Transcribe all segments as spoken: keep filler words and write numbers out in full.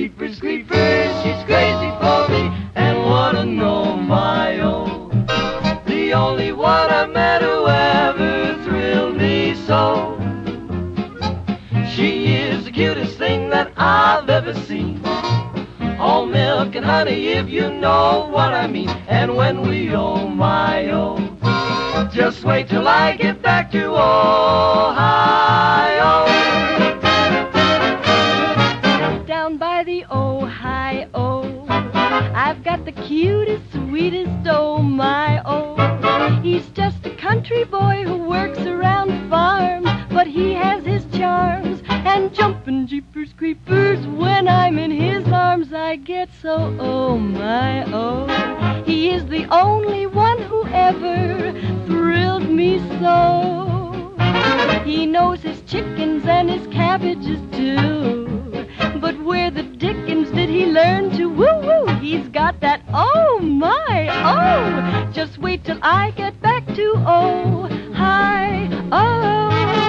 jeepers creepers, she's crazy for me and wanna know my own. The only one I met who ever thrilled me so. She is the cutest thing that I've ever seen. All milk and honey, if you know what I mean. And when we oh my oh, just wait till I get back to Ohio. Down by the Ohio, I've got the cutest, sweetest oh my oh. He's just a country boy who works around the farm, but he has his charms and jumping jeepers creepers. When I'm in his arms I get so oh my oh. He is the only one who ever thrilled me so. He knows his chickens and his cabbages too, but where the dickens did he learn to woo-woo? He's got that oh my oh. Just wait till I get back to Ohio.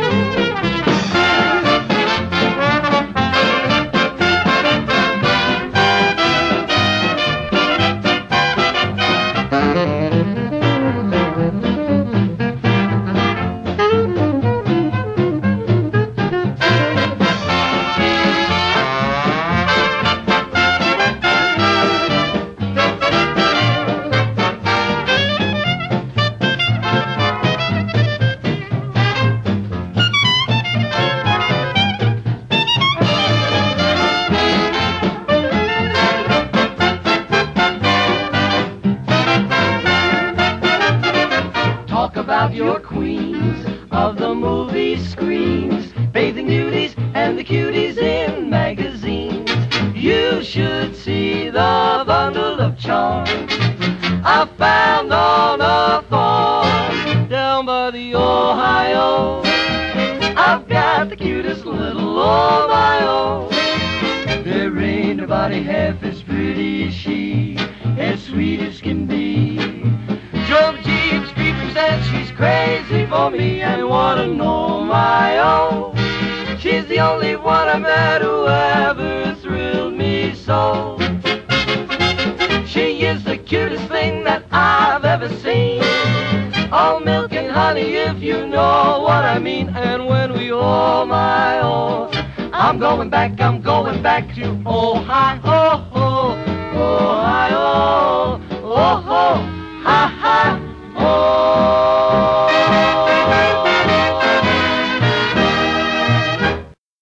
About your queens of the movie screens, bathing beauties and the cuties in magazines. You should see the bundle of charms I found on a farm down by the Ohio. I've got the cutest little oh my oh. There ain't nobody half as pretty as she, as sweet as can be. Drove jeeps, creepers, and she's crazy for me and wanna know my own. She's the only one I met who ever thrilled me so. She is the cutest thing that I've ever seen. All milk and honey, if you know what I mean. And when we oh my oh, I'm going back, I'm going back to Ohio, Ohio.